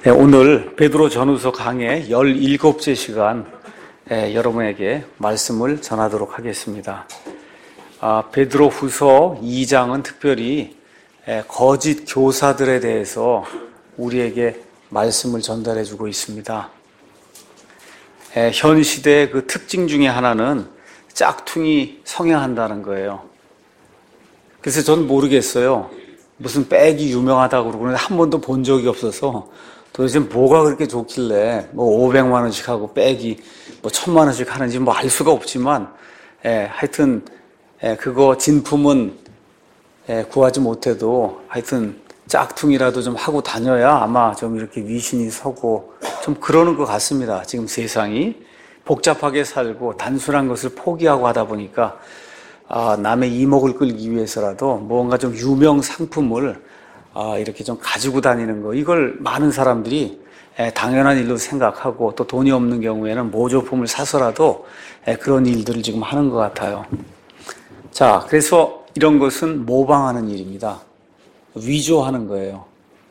네, 오늘 베드로 전후서 강의 17째 시간 여러분에게 말씀을 전하도록 하겠습니다. 베드로 후서 2장은 특별히 거짓 교사들에 대해서 우리에게 말씀을 전달해 주고 있습니다. 현 시대의 그 특징 중에 하나는 짝퉁이 성행한다는 거예요. 그래서 전 모르겠어요. 무슨 백이 유명하다고 그러는데 한 번도 본 적이 없어서 도대체 뭐가 그렇게 좋길래 500만 원씩 하고 백이 1000만 원씩 하는지 알 수가 없지만 하여튼 그거 진품은 구하지 못해도 하여튼 짝퉁이라도 좀 하고 다녀야 아마 좀 이렇게 위신이 서고 좀 그러는 것 같습니다. 지금 세상이 복잡하게 살고 단순한 것을 포기하고 하다 보니까 남의 이목을 끌기 위해서라도 뭔가 좀 유명 상품을 이렇게 좀 가지고 다니는 거, 이걸 많은 사람들이 당연한 일로 생각하고 또 돈이 없는 경우에는 모조품을 사서라도 그런 일들을 지금 하는 것 같아요. 자, 그래서 이런 것은 모방하는 일입니다. 위조하는 거예요.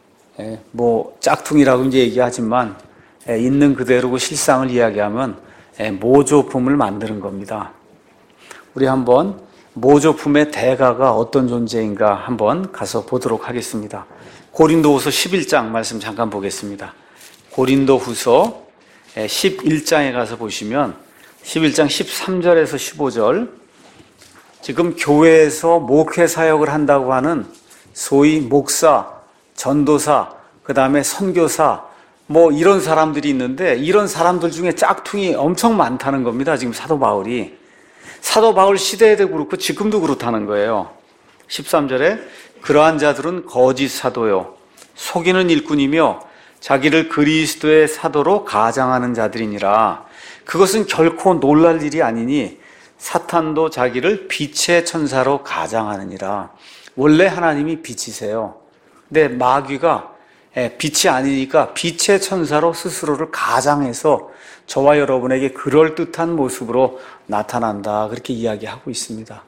짝퉁이라고 이제 얘기하지만 있는 그대로 실상을 이야기하면 모조품을 만드는 겁니다. 우리 한번 모조품의 대가가 어떤 존재인가 한번 가서 보도록 하겠습니다. 고린도후서 11장 말씀 잠깐 보겠습니다. 고린도후서 11장에 가서 보시면 11장 13절에서 15절, 지금 교회에서 목회 사역을 한다고 하는 소위 목사, 전도사, 그 다음에 선교사 이런 사람들이 있는데, 이런 사람들 중에 짝퉁이 엄청 많다는 겁니다. 지금 사도 바울이. 사도 바울 시대에도 그렇고 지금도 그렇다는 거예요. 13절에 그러한 자들은 거짓 사도요, 속이는 일꾼이며 자기를 그리스도의 사도로 가장하는 자들이니라. 그것은 결코 놀랄 일이 아니니 사탄도 자기를 빛의 천사로 가장하느니라. 원래 하나님이 빛이세요. 근데 마귀가 빛이 아니니까 빛의 천사로 스스로를 가장해서 저와 여러분에게 그럴듯한 모습으로 나타난다, 그렇게 이야기하고 있습니다.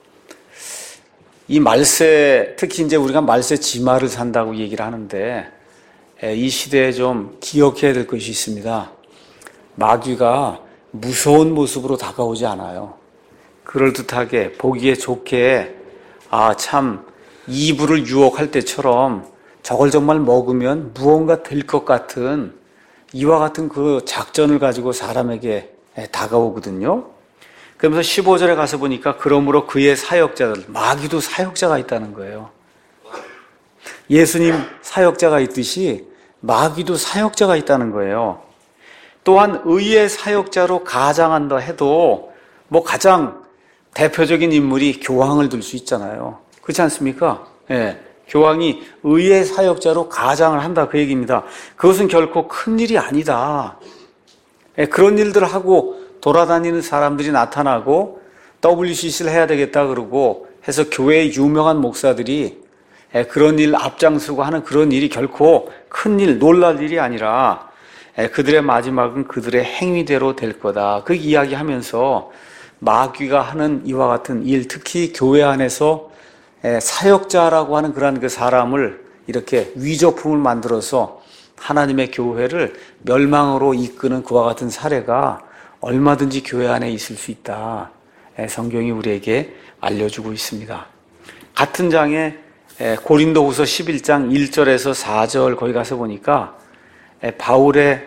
이 말세, 특히 이제 우리가 말세 지마를 산다고 얘기를 하는데, 이 시대에 좀 기억해야 될 것이 있습니다. 마귀가 무서운 모습으로 다가오지 않아요. 그럴듯하게 보기에 좋게, 참 이불을 유혹할 때처럼 저걸 정말 먹으면 무언가 될 것 같은 이와 같은 그 작전을 가지고 사람에게 다가오거든요. 그러면서 15절에 가서 보니까 그러므로 그의 사역자들, 마귀도 사역자가 있다는 거예요. 예수님 사역자가 있듯이 마귀도 사역자가 있다는 거예요. 또한 의의 사역자로 가장한다 해도 가장 대표적인 인물이 교황을 들 수 있잖아요. 그렇지 않습니까? 교황이 의의 사역자로 가장을 한다, 그 얘기입니다. 그것은 결코 큰 일이 아니다. 그런 일들을 하고 돌아다니는 사람들이 나타나고 WCC를 해야 되겠다 그러고 해서 교회의 유명한 목사들이 그런 일 앞장서고 하는 그런 일이 결코 큰 일, 놀랄 일이 아니라 그들의 마지막은 그들의 행위대로 될 거다, 그 이야기하면서 마귀가 하는 이와 같은 일, 특히 교회 안에서 사역자라고 하는 그런 그 사람을 이렇게 위조품을 만들어서 하나님의 교회를 멸망으로 이끄는 그와 같은 사례가 얼마든지 교회 안에 있을 수 있다, 성경이 우리에게 알려주고 있습니다. 같은 장에 고린도후서 11장 1절에서 4절 거기 가서 보니까 바울의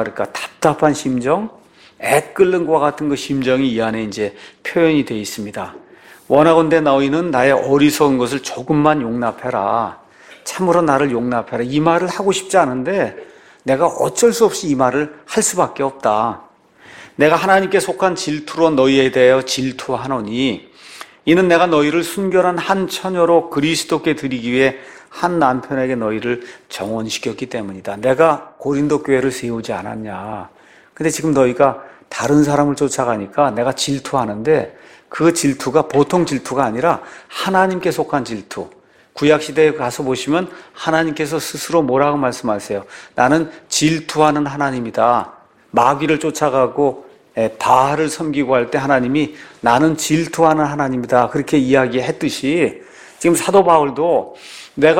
답답한 심정, 애끓는 것과 같은 그 심정이 이 안에 이제 표현이 되어 있습니다. 원하건대 너희는 나의 어리석은 것을 조금만 용납해라. 참으로 나를 용납해라. 이 말을 하고 싶지 않은데 내가 어쩔 수 없이 이 말을 할 수밖에 없다. 내가 하나님께 속한 질투로 너희에 대하여 질투하노니 이는 내가 너희를 순결한 한 처녀로 그리스도께 드리기 위해 한 남편에게 너희를 정혼시켰기 때문이다. 내가 고린도 교회를 세우지 않았냐. 근데 지금 너희가 다른 사람을 쫓아가니까 내가 질투하는데 그 질투가 보통 질투가 아니라 하나님께 속한 질투. 구약시대에 가서 보시면 하나님께서 스스로 뭐라고 말씀하세요? 나는 질투하는 하나님이다. 마귀를 쫓아가고 바알을 섬기고 할 때 하나님이 나는 질투하는 하나님이다, 그렇게 이야기했듯이 지금 사도 바울도 내가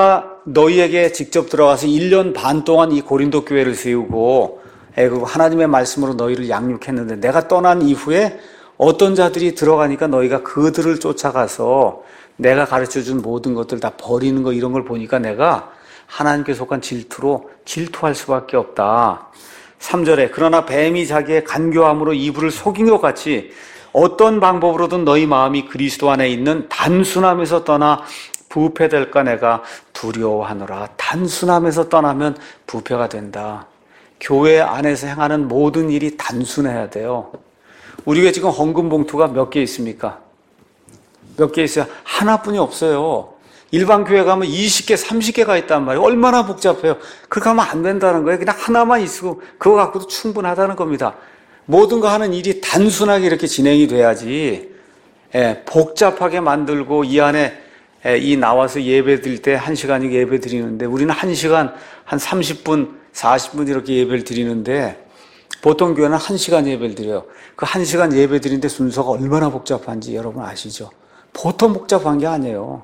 너희에게 직접 들어가서 1년 반 동안 이 고린도 교회를 세우고 그리고 하나님의 말씀으로 너희를 양육했는데 내가 떠난 이후에 어떤 자들이 들어가니까 너희가 그들을 쫓아가서 내가 가르쳐준 모든 것들 다 버리는 거 이런 걸 보니까 내가 하나님께 속한 질투로 질투할 수밖에 없다. 3절에 그러나 뱀이 자기의 간교함으로 이불을 속인 것 같이 어떤 방법으로든 너희 마음이 그리스도 안에 있는 단순함에서 떠나 부패될까 내가 두려워하노라. 단순함에서 떠나면 부패가 된다. 교회 안에서 행하는 모든 일이 단순해야 돼요. 우리 교회 지금 헌금 봉투가 몇 개 있습니까? 몇 개 있어요? 하나뿐이 없어요. 일반 교회 가면 20개, 30개가 있단 말이에요. 얼마나 복잡해요. 그렇게 하면 안 된다는 거예요. 그냥 하나만 있고 그거 갖고도 충분하다는 겁니다. 모든 거 하는 일이 단순하게 이렇게 진행이 돼야지 복잡하게 만들고 이 안에 이 나와서 예배 드릴 때 1시간이 예배 드리는데 우리는 1시간 한 30분, 40분 이렇게 예배를 드리는데 보통 교회는 1시간 예배를 드려요. 그 1시간 예배 드리는데 순서가 얼마나 복잡한지 여러분 아시죠? 보통 복잡한 게 아니에요.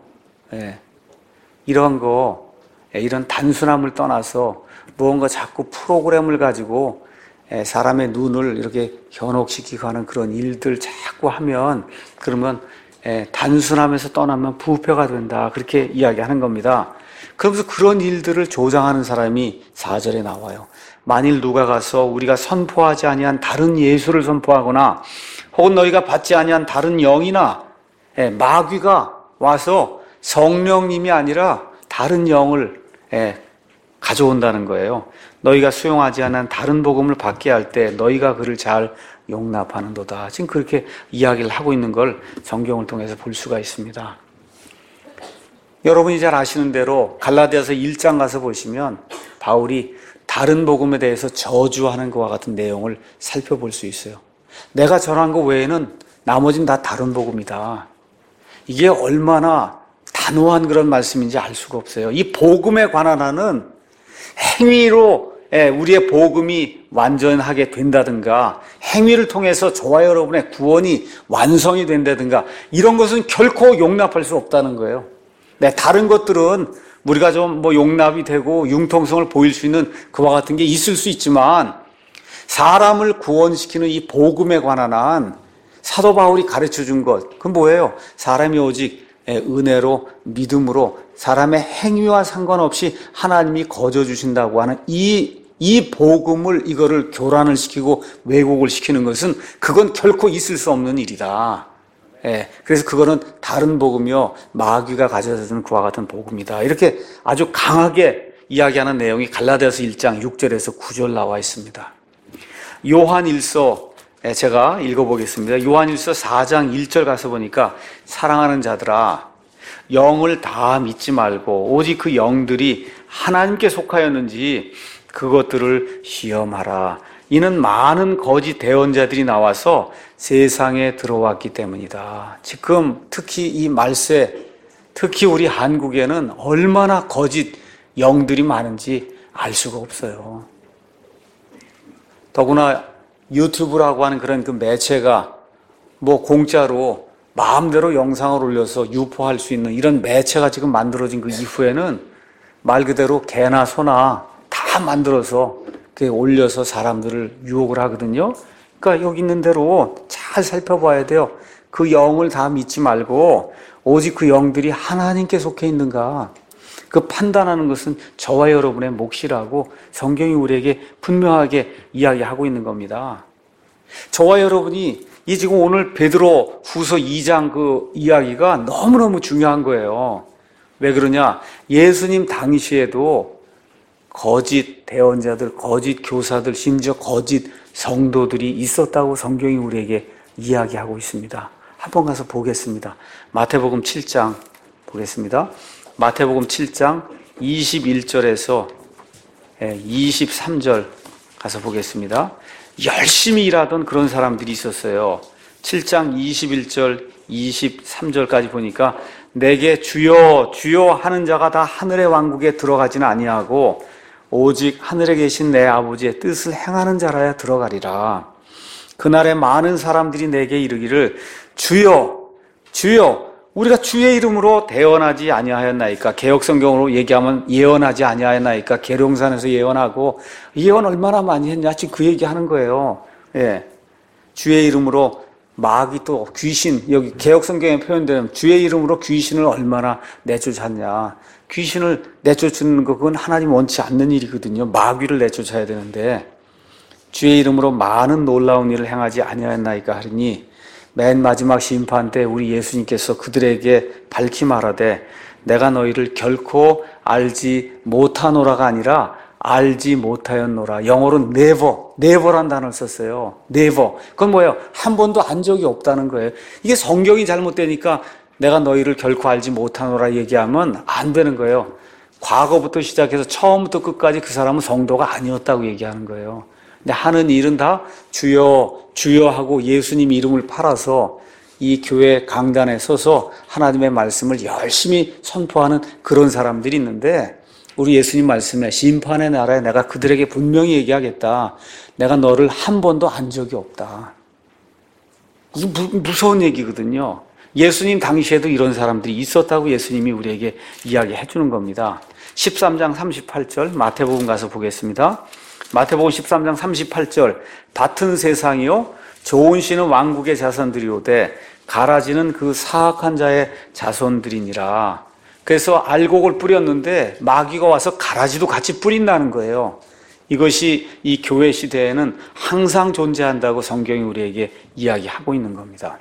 이런 거, 이런 단순함을 떠나서 무언가 자꾸 프로그램을 가지고 사람의 눈을 이렇게 현혹시키고 하는 그런 일들 자꾸 하면 그러면 단순함에서 떠나면 부패가 된다. 그렇게 이야기하는 겁니다. 그러면서 그런 일들을 조장하는 사람이 4절에 나와요. 만일 누가 가서 우리가 선포하지 아니한 다른 예수를 선포하거나 혹은 너희가 받지 아니한 다른 영이나 마귀가 와서 성령님이 아니라 다른 영을 가져온다는 거예요. 너희가 수용하지 않은 다른 복음을 받게 할 때 너희가 그를 잘 용납하는도다. 지금 그렇게 이야기를 하고 있는 걸 성경을 통해서 볼 수가 있습니다. 여러분이 잘 아시는 대로 갈라디아서 1장 가서 보시면 바울이 다른 복음에 대해서 저주하는 것과 같은 내용을 살펴볼 수 있어요. 내가 전한 것 외에는 나머지는 다 다른 복음이다. 이게 얼마나 단호한 그런 말씀인지 알 수가 없어요. 이 복음에 관한 하는 행위로 우리의 복음이 완전하게 된다든가 행위를 통해서 저와 여러분의 구원이 완성이 된다든가 이런 것은 결코 용납할 수 없다는 거예요. 다른 것들은 우리가 좀 용납이 되고 융통성을 보일 수 있는 그와 같은 게 있을 수 있지만 사람을 구원시키는 이 복음에 관한 한 사도 바울이 가르쳐준 것 그건 뭐예요? 사람이 오직 은혜로 믿음으로 사람의 행위와 상관없이 하나님이 거저주신다고 하는 이 복음을 이거를 교란을 시키고 왜곡을 시키는 것은 그건 결코 있을 수 없는 일이다. 그래서 그거는 다른 복음이요 마귀가 가져다 주는 그와 같은 복음이다. 이렇게 아주 강하게 이야기하는 내용이 갈라디아서 1장 6절에서 9절 나와 있습니다. 요한일서 제가 읽어보겠습니다. 요한일서 4장 1절 가서 보니까 사랑하는 자들아 영을 다 믿지 말고 오직 그 영들이 하나님께 속하였는지 그것들을 시험하라. 이는 많은 거짓 대언자들이 나와서 세상에 들어왔기 때문이다. 지금 특히 이 말세, 특히 우리 한국에는 얼마나 거짓 영들이 많은지 알 수가 없어요. 더구나 유튜브라고 하는 그런 그 매체가 공짜로 마음대로 영상을 올려서 유포할 수 있는 이런 매체가 지금 만들어진 그 이후에는 말 그대로 개나 소나 다 만들어서 올려서 사람들을 유혹을 하거든요. 그러니까 여기 있는 대로 잘 살펴봐야 돼요. 그 영을 다 믿지 말고 오직 그 영들이 하나님께 속해 있는가 그 판단하는 것은 저와 여러분의 몫이라고 성경이 우리에게 분명하게 이야기하고 있는 겁니다. 저와 여러분이 이 지금 오늘 베드로 후서 2장 그 이야기가 너무너무 중요한 거예요. 왜 그러냐? 예수님 당시에도 거짓 대언자들, 거짓 교사들, 심지어 거짓 성도들이 있었다고 성경이 우리에게 이야기하고 있습니다. 한번 가서 보겠습니다. 마태복음 7장 보겠습니다. 마태복음 7장 21절에서 23절 가서 보겠습니다. 열심히 일하던 그런 사람들이 있었어요. 7장 21절, 23절까지 보니까 내게 주여 주여 하는 자가 다 하늘의 왕국에 들어가지는 아니하고 오직 하늘에 계신 내 아버지의 뜻을 행하는 자라야 들어가리라. 그날에 많은 사람들이 내게 이르기를 주여 주여 우리가 주의 이름으로 대언하지 아니하였나이까? 개역성경으로 얘기하면 예언하지 아니하였나이까? 계룡산에서 예언하고 예언 얼마나 많이 했냐? 지금 그 얘기하는 거예요. 예. 주의 이름으로 마귀 또 귀신, 여기 개역성경에 표현되는 주의 이름으로 귀신을 얼마나 내쫓았냐? 귀신을 내쫓는 거 그건 하나님 원치 않는 일이거든요. 마귀를 내쫓아야 되는데 주의 이름으로 많은 놀라운 일을 행하지 아니하였나이까 하리니 맨 마지막 심판 때 우리 예수님께서 그들에게 밝히 말하되 내가 너희를 결코 알지 못하노라가 아니라 알지 못하였노라. 영어로는 never란 단어를 썼어요. never. 그건 뭐예요? 한 번도 안 적이 없다는 거예요. 이게 성경이 잘못되니까 내가 너희를 결코 알지 못하노라 얘기하면 안 되는 거예요. 과거부터 시작해서 처음부터 끝까지 그 사람은 성도가 아니었다고 얘기하는 거예요. 근데 하는 일은 다 주여 주여 하고 예수님 이름을 팔아서 이 교회 강단에 서서 하나님의 말씀을 열심히 선포하는 그런 사람들이 있는데 우리 예수님 말씀에 심판의 나라에 내가 그들에게 분명히 얘기하겠다. 내가 너를 한 번도 안 적이 없다. 이게 무서운 얘기거든요. 예수님 당시에도 이런 사람들이 있었다고 예수님이 우리에게 이야기해 주는 겁니다. 13장 38절 마태복음 가서 보겠습니다. 마태복음 13장 38절 같은 세상이요 좋은 씨는 왕국의 자손들이오되 가라지는 그 사악한 자의 자손들이니라. 그래서 알곡을 뿌렸는데 마귀가 와서 가라지도 같이 뿌린다는 거예요. 이것이 이 교회 시대에는 항상 존재한다고 성경이 우리에게 이야기하고 있는 겁니다.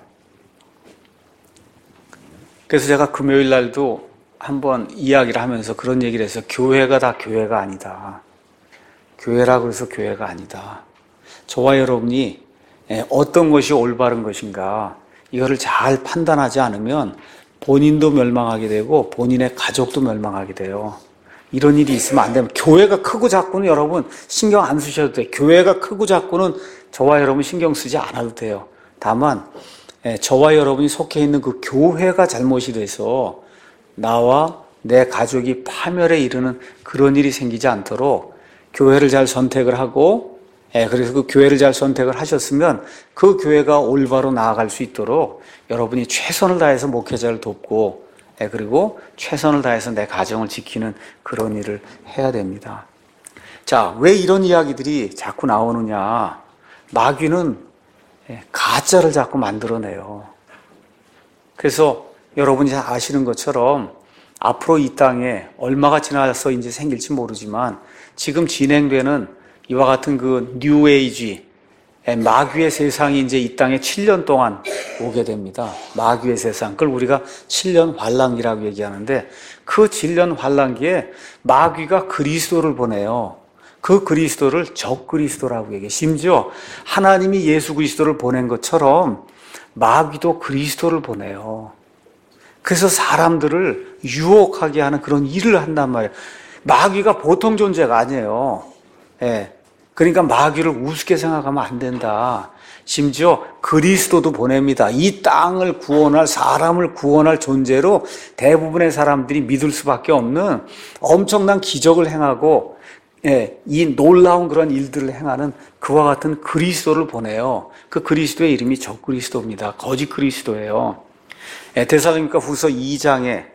그래서 제가 금요일 날도 한번 이야기를 하면서 그런 얘기를 해서 교회가 다 교회가 아니다. 교회라고 해서 교회가 아니다. 저와 여러분이 어떤 것이 올바른 것인가 이거를 잘 판단하지 않으면 본인도 멸망하게 되고 본인의 가족도 멸망하게 돼요. 이런 일이 있으면 안 되면 교회가 크고 작고는 여러분 신경 안 쓰셔도 돼요. 교회가 크고 작고는 저와 여러분 신경 쓰지 않아도 돼요. 다만 저와 여러분이 속해 있는 그 교회가 잘못이 돼서 나와 내 가족이 파멸에 이르는 그런 일이 생기지 않도록 교회를 잘 선택을 하고 그래서 그 교회를 잘 선택을 하셨으면 그 교회가 올바로 나아갈 수 있도록 여러분이 최선을 다해서 목회자를 돕고 그리고 최선을 다해서 내 가정을 지키는 그런 일을 해야 됩니다. 자, 왜 이런 이야기들이 자꾸 나오느냐? 마귀는 가짜를 자꾸 만들어내요. 그래서 여러분이 잘 아시는 것처럼 앞으로 이 땅에 얼마가 지나서 이제 생길지 모르지만 지금 진행되는 이와 같은 그 뉴에이지, 마귀의 세상이 이제 이 땅에 7년 동안 오게 됩니다. 마귀의 세상. 그걸 우리가 7년 환란기라고 얘기하는데 그 7년 환란기에 마귀가 그리스도를 보내요. 그 그리스도를 적그리스도라고 얘기해요. 심지어 하나님이 예수 그리스도를 보낸 것처럼 마귀도 그리스도를 보내요. 그래서 사람들을 유혹하게 하는 그런 일을 한단 말이에요. 마귀가 보통 존재가 아니에요. 그러니까 마귀를 우습게 생각하면 안 된다. 심지어 그리스도도 보냅니다. 이 땅을 구원할, 사람을 구원할 존재로 대부분의 사람들이 믿을 수밖에 없는 엄청난 기적을 행하고 이 놀라운 그런 일들을 행하는 그와 같은 그리스도를 보내요. 그 그리스도의 이름이 적그리스도입니다. 거짓 그리스도예요. 데살로니가 후서 2장에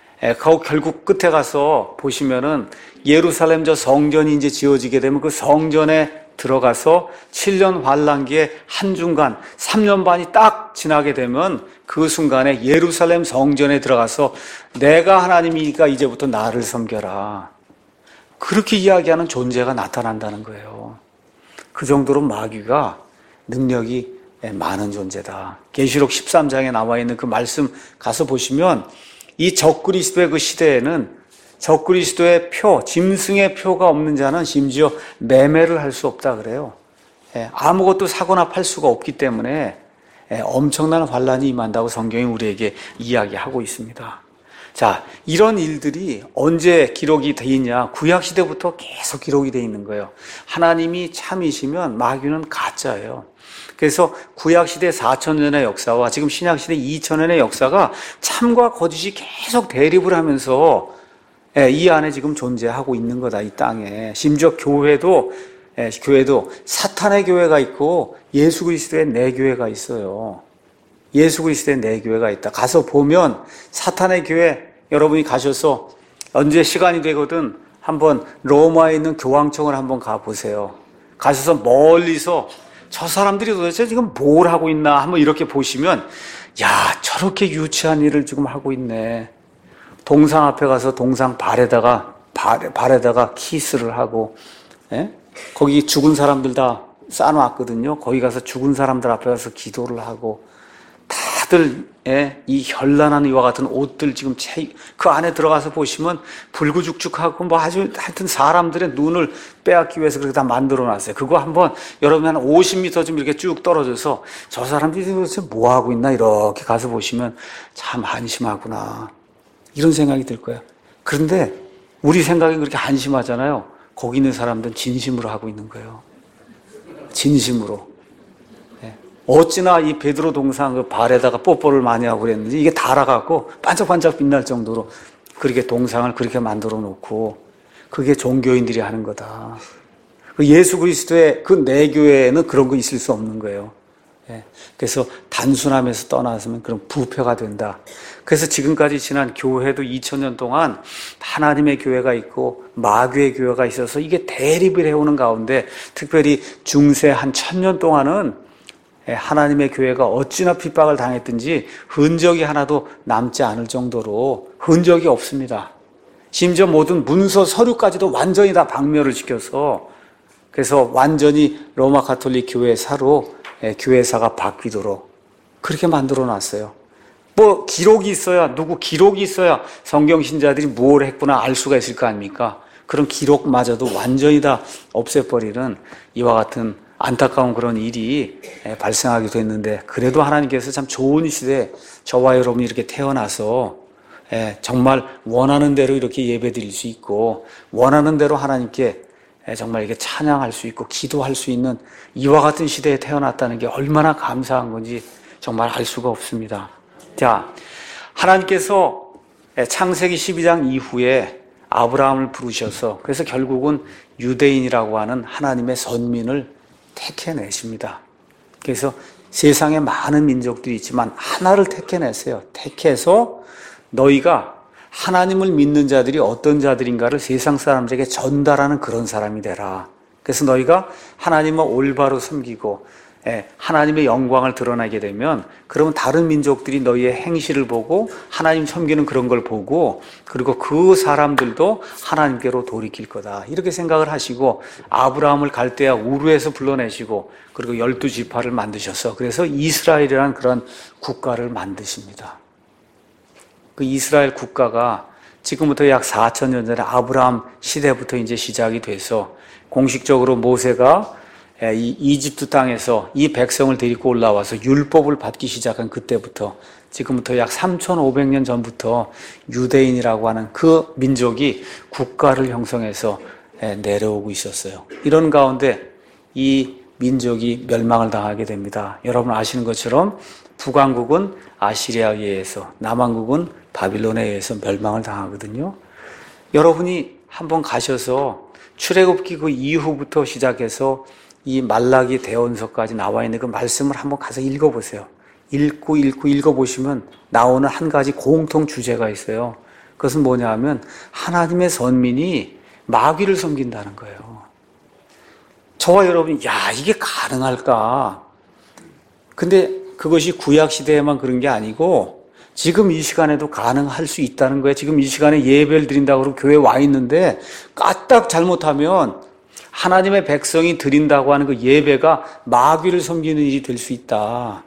결국 끝에 가서 보시면은 예루살렘 저 성전이 이제 지어지게 되면 그 성전에 들어가서 7년 환란기에 한중간 3년 반이 딱 지나게 되면 그 순간에 예루살렘 성전에 들어가서 내가 하나님이니까 이제부터 나를 섬겨라. 그렇게 이야기하는 존재가 나타난다는 거예요. 그 정도로 마귀가 능력이 많은 존재다. 계시록 13장에 나와 있는 그 말씀 가서 보시면 이 적그리스도의 그 시대에는 적그리스도의 표, 짐승의 표가 없는 자는 심지어 매매를 할 수 없다 그래요. 아무것도 사거나 팔 수가 없기 때문에 엄청난 환란이 임한다고 성경이 우리에게 이야기하고 있습니다. 자, 이런 일들이 언제 기록이 돼 있냐? 구약시대부터 계속 기록이 돼 있는 거예요. 하나님이 참이시면 마귀는 가짜예요. 그래서 구약시대 4,000년의 역사와 지금 신약시대 2,000년의 역사가 참과 거짓이 계속 대립을 하면서 이 안에 지금 존재하고 있는 거다, 이 땅에. 심지어 교회도 사탄의 교회가 있고 예수 그리스도의 내 교회가 있어요. 예수 그리스도의 내 교회가 있다. 가서 보면 사탄의 교회 여러분이 가셔서 언제 시간이 되거든 한번 로마에 있는 교황청을 한번 가보세요. 가셔서 멀리서 저 사람들이 도대체 지금 뭘 하고 있나 한번 이렇게 보시면 야, 저렇게 유치한 일을 지금 하고 있네. 동상 앞에 가서 동상 발에다가 키스를 하고, 예? 거기 죽은 사람들 다 쌓아놨거든요. 거기 가서 죽은 사람들 앞에 가서 기도를 하고, 다들, 예? 이 현란한 이와 같은 옷들 지금 그 안에 들어가서 보시면 불구죽죽하고 뭐 아주 하여튼 사람들의 눈을 빼앗기 위해서 그렇게 다 만들어 놨어요. 그거 한번 여러분 한 50m 좀 이렇게 쭉 떨어져서 저 사람들이 도대체 뭐 하고 있나 이렇게 가서 보시면 참 한심하구나. 이런 생각이 들 거예요. 그런데 우리 생각이 그렇게 한심하잖아요. 거기 있는 사람들은 진심으로 하고 있는 거예요. 진심으로. 어찌나 이 베드로 동상 그 발에다가 뽀뽀를 많이 하고 그랬는지 이게 달아갖고 반짝반짝 빛날 정도로 그렇게 동상을 그렇게 만들어 놓고 그게 종교인들이 하는 거다. 예수 그리스도의 그 내 교회에는 그런 거 있을 수 없는 거예요. 그래서 단순함에서 떠나서면 그런 부패가 된다. 그래서 지금까지 지난 교회도 2000년 동안 하나님의 교회가 있고 마귀의 교회가 있어서 이게 대립을 해오는 가운데 특별히 중세 한 1000년 동안은 하나님의 교회가 어찌나 핍박을 당했든지 흔적이 하나도 남지 않을 정도로 흔적이 없습니다. 심지어 모든 문서 서류까지도 완전히 다 박멸을 시켜서 그래서 완전히 로마 가톨릭 교회사로 교회사가 바뀌도록 그렇게 만들어 놨어요. 뭐 기록이 있어야 누구 기록이 있어야 성경 신자들이 뭘 했구나 알 수가 있을 거 아닙니까? 그런 기록마저도 완전히 다 없애버리는 이와 같은 안타까운 그런 일이 발생하게 됐는데 그래도 하나님께서 참 좋은 시대에 저와 여러분이 이렇게 태어나서 정말 원하는 대로 이렇게 예배드릴 수 있고 원하는 대로 하나님께 정말 이렇게 찬양할 수 있고 기도할 수 있는 이와 같은 시대에 태어났다는 게 얼마나 감사한 건지 정말 알 수가 없습니다. 자, 하나님께서 창세기 12장 이후에 아브라함을 부르셔서 그래서 결국은 유대인이라고 하는 하나님의 선민을 택해내십니다. 그래서 세상에 많은 민족들이 있지만 하나를 택해냈어요. 택해서 너희가 하나님을 믿는 자들이 어떤 자들인가를 세상 사람들에게 전달하는 그런 사람이 되라. 그래서 너희가 하나님을 올바로 섬기고 하나님의 영광을 드러내게 되면 그러면 다른 민족들이 너희의 행실을 보고 하나님 섬기는 그런 걸 보고 그리고 그 사람들도 하나님께로 돌이킬 거다. 이렇게 생각을 하시고 아브라함을 갈대아 우르에서 불러내시고 그리고 12지파를 만드셔서 그래서 이스라엘이라는 그런 국가를 만드십니다. 그 이스라엘 국가가 지금부터 약 4,000년 전에 아브라함 시대부터 이제 시작이 돼서 공식적으로 모세가 이 이집트 땅에서 이 백성을 데리고 올라와서 율법을 받기 시작한 그때부터 지금부터 약 3,500년 전부터 유대인이라고 하는 그 민족이 국가를 형성해서 내려오고 있었어요. 이런 가운데 이 민족이 멸망을 당하게 됩니다. 여러분 아시는 것처럼 북왕국은 아시리아에 의해서 남왕국은 바빌론에 의해서 멸망을 당하거든요. 여러분이 한번 가셔서 출애굽기 그 이후부터 시작해서 이 말라기 대언서까지 나와 있는 그 말씀을 한번 가서 읽어보세요. 읽어보시면 나오는 한 가지 공통 주제가 있어요. 그것은 뭐냐 하면 하나님의 선민이 마귀를 섬긴다는 거예요. 저와 여러분이 야 이게 가능할까? 근데 그것이 구약시대에만 그런 게 아니고 지금 이 시간에도 가능할 수 있다는 거예요. 지금 이 시간에 예배를 드린다고 그러고 교회에 와 있는데 까딱 잘못하면 하나님의 백성이 드린다고 하는 그 예배가 마귀를 섬기는 일이 될 수 있다.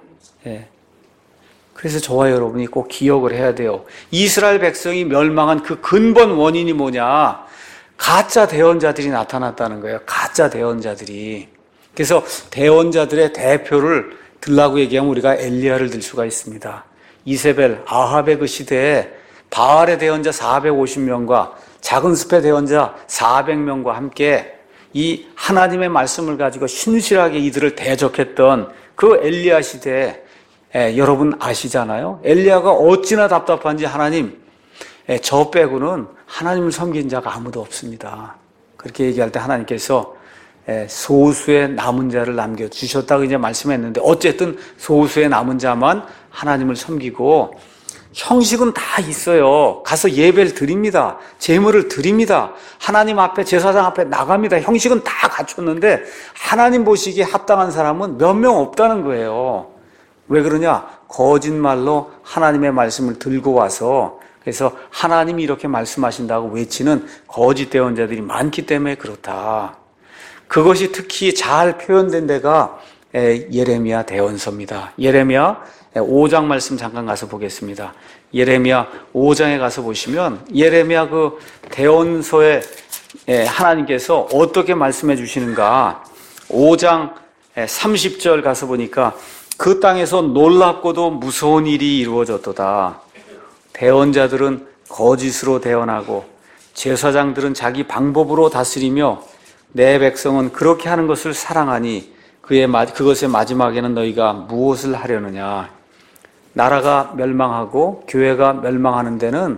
그래서 저와 여러분이 꼭 기억을 해야 돼요. 이스라엘 백성이 멸망한 그 근본 원인이 뭐냐? 가짜 대언자들이 나타났다는 거예요. 가짜 대언자들이. 그래서 대언자들의 대표를 들라고 얘기하면 우리가 엘리야를 들 수가 있습니다. 이세벨, 아합의 그 시대에 바알의 대언자 450명과 작은 숲의 대언자 400명과 함께 이 하나님의 말씀을 가지고 신실하게 이들을 대적했던 그 엘리야 시대에 여러분 아시잖아요. 엘리야가 어찌나 답답한지 하나님 저 빼고는 하나님을 섬긴 자가 아무도 없습니다. 그렇게 얘기할 때 하나님께서 소수의 남은 자를 남겨주셨다고 이제 말씀했는데, 어쨌든 소수의 남은 자만 하나님을 섬기고, 형식은 다 있어요. 가서 예배를 드립니다. 제물을 드립니다. 하나님 앞에, 제사장 앞에 나갑니다. 형식은 다 갖췄는데 하나님 보시기에 합당한 사람은 몇 명 없다는 거예요. 왜 그러냐? 거짓말로 하나님의 말씀을 들고 와서, 그래서 하나님이 이렇게 말씀하신다고 외치는 거짓 대언자들이 많기 때문에 그렇다. 그것이 특히 잘 표현된 데가 예레미야 대언서입니다. 예레미야 5장 말씀 잠깐 가서 보겠습니다. 예레미야 5장에 가서 보시면 예레미야 그 대언서에 하나님께서 어떻게 말씀해 주시는가. 5장 30절 가서 보니까 그 땅에서 놀랍고도 무서운 일이 이루어졌도다. 대언자들은 거짓으로 대언하고 제사장들은 자기 방법으로 다스리며 내 백성은 그렇게 하는 것을 사랑하니 그것의 마지막에는 너희가 무엇을 하려느냐. 나라가 멸망하고 교회가 멸망하는 데는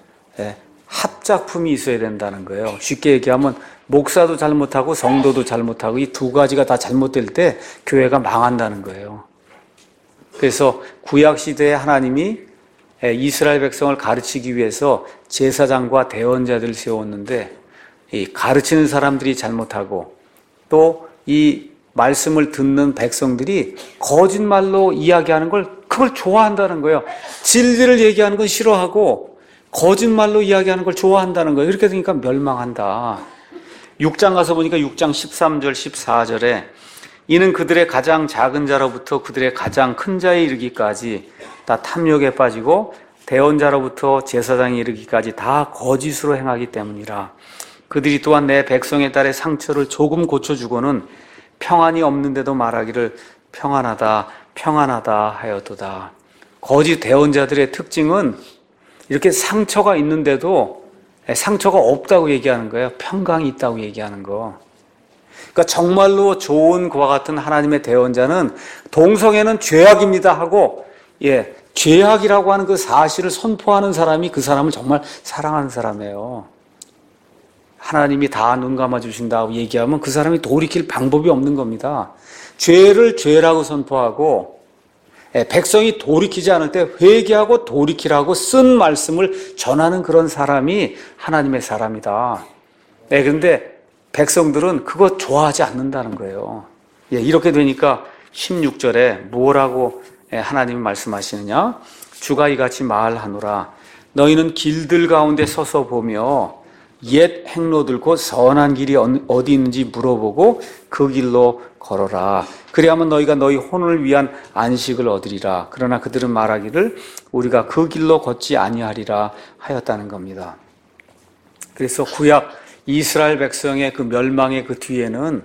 합작품이 있어야 된다는 거예요. 쉽게 얘기하면 목사도 잘못하고 성도도 잘못하고 이 두 가지가 다 잘못될 때 교회가 망한다는 거예요. 그래서 구약시대에 하나님이 이스라엘 백성을 가르치기 위해서 제사장과 대언자들을 세웠는데, 이 가르치는 사람들이 잘못하고 또 이 말씀을 듣는 백성들이 거짓말로 이야기하는 그걸 좋아한다는 거예요. 진리를 얘기하는 건 싫어하고 거짓말로 이야기하는 걸 좋아한다는 거예요. 이렇게 되니까 멸망한다. 6장 가서 보니까 6장 13절 14절에 이는 그들의 가장 작은 자로부터 그들의 가장 큰 자에 이르기까지 다 탐욕에 빠지고 대언자로부터 제사장에 이르기까지 다 거짓으로 행하기 때문이라. 그들이 또한 내 백성의 딸의 상처를 조금 고쳐주고는 평안이 없는데도 말하기를 평안하다 평안하다 하였도다. 거짓 대언자들의 특징은 이렇게 상처가 있는데도 상처가 없다고 얘기하는 거예요. 평강이 있다고 얘기하는 거. 그러니까 정말로 좋은 그와 같은 하나님의 대언자는 동성애는 죄악입니다 하고 죄악이라고 하는 그 사실을 선포하는 사람이 그 사람을 정말 사랑하는 사람이에요. 하나님이 다 눈 감아주신다고 얘기하면 그 사람이 돌이킬 방법이 없는 겁니다. 죄를 죄라고 선포하고 백성이 돌이키지 않을 때 회개하고 돌이키라고 쓴 말씀을 전하는 그런 사람이 하나님의 사람이다. 그런데 백성들은 그거 좋아하지 않는다는 거예요. 이렇게 되니까 16절에 뭐라고 하나님이 말씀하시느냐? 주가 이같이 말하노라. 너희는 길들 가운데 서서 보며 옛 행로들 곧 선한 길이 어디 있는지 물어보고 그 길로 걸어라. 그리하면 너희가 너희 혼을 위한 안식을 얻으리라. 그러나 그들은 말하기를 우리가 그 길로 걷지 아니하리라 하였다는 겁니다. 그래서 구약 이스라엘 백성의 그 멸망의 그 뒤에는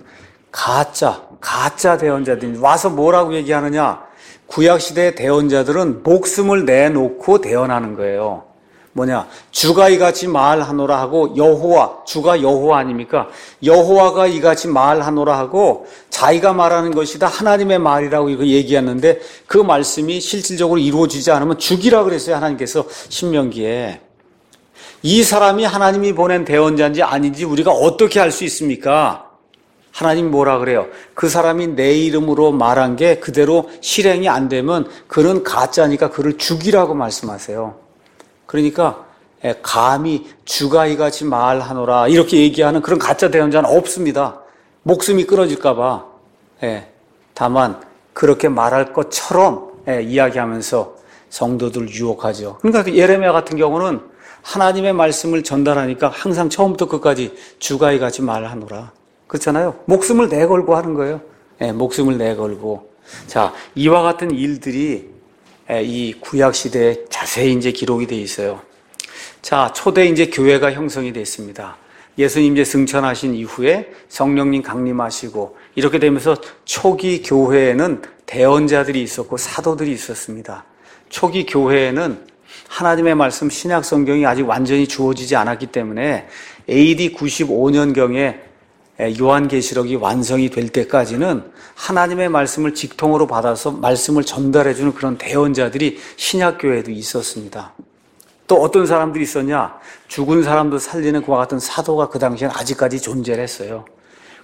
가짜 대언자들이 와서 뭐라고 얘기하느냐? 구약시대의 대언자들은 목숨을 내놓고 대언하는 거예요. 뭐냐? 주가 이같이 말하노라 하고 주가 여호와 아닙니까? 여호와가 이같이 말하노라 하고 자기가 말하는 것이다 하나님의 말이라고 이거 얘기했는데 그 말씀이 실질적으로 이루어지지 않으면 죽이라 그랬어요. 하나님께서 신명기에. 이 사람이 하나님이 보낸 대언자인지 아닌지 우리가 어떻게 알 수 있습니까? 하나님 뭐라 그래요? 그 사람이 내 이름으로 말한 게 그대로 실행이 안 되면 그는 가짜니까 그를 죽이라고 말씀하세요. 그러니까 감히 주가 이같이 말하노라 이렇게 얘기하는 그런 가짜 대언자는 없습니다. 목숨이 끊어질까 봐. 다만 그렇게 말할 것처럼 이야기하면서 성도들을 유혹하죠. 그러니까 예레미야 같은 경우는 하나님의 말씀을 전달하니까 항상 처음부터 끝까지 주가 이같이 말하노라. 그렇잖아요. 목숨을 내걸고 하는 거예요. 목숨을 내걸고. 자, 이와 같은 일들이 이 구약 시대에 자세히 이제 기록이 되어 있어요. 자, 초대 이제 교회가 형성이 됐습니다. 예수님 이제 승천하신 이후에 성령님 강림하시고 이렇게 되면서 초기 교회에는 대언자들이 있었고 사도들이 있었습니다. 초기 교회에는 하나님의 말씀 신약 성경이 아직 완전히 주어지지 않았기 때문에 AD 95년경에 요한계시록이 완성이 될 때까지는 하나님의 말씀을 직통으로 받아서 말씀을 전달해주는 그런 대언자들이 신약교회에도 있었습니다. 또 어떤 사람들이 있었냐? 죽은 사람도 살리는 그와 같은 사도가 그 당시에는 아직까지 존재를 했어요.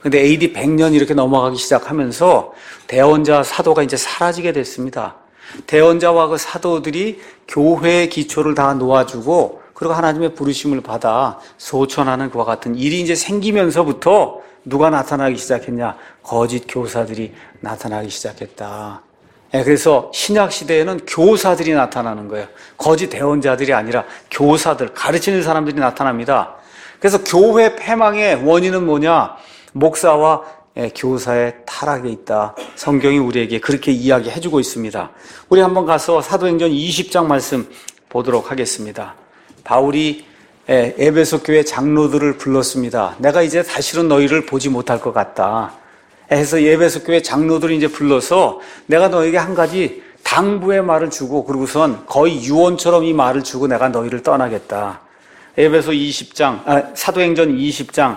근데 AD 100년 이렇게 넘어가기 시작하면서 대언자 사도가 이제 사라지게 됐습니다. 대언자와 그 사도들이 교회의 기초를 다 놓아주고 그리고 하나님의 부르심을 받아 소천하는 그와 같은 일이 이제 생기면서부터 누가 나타나기 시작했냐? 거짓 교사들이 나타나기 시작했다. 그래서 신약 시대에는 교사들이 나타나는 거예요. 거짓 대언자들이 아니라 교사들, 가르치는 사람들이 나타납니다. 그래서 교회 패망의 원인은 뭐냐? 목사와 교사의 타락에 있다. 성경이 우리에게 그렇게 이야기해주고 있습니다. 우리 한번 가서 사도행전 20장 말씀 보도록 하겠습니다. 바울이 에베소 교회 장로들을 불렀습니다. 내가 이제 다시는 너희를 보지 못할 것 같다. 해서 에베소 교회 장로들을 이제 불러서 내가 너에게 한 가지 당부의 말을 주고 그러고선 거의 유언처럼 이 말을 주고 내가 너희를 떠나겠다. 에베소 20장, 사도행전 20장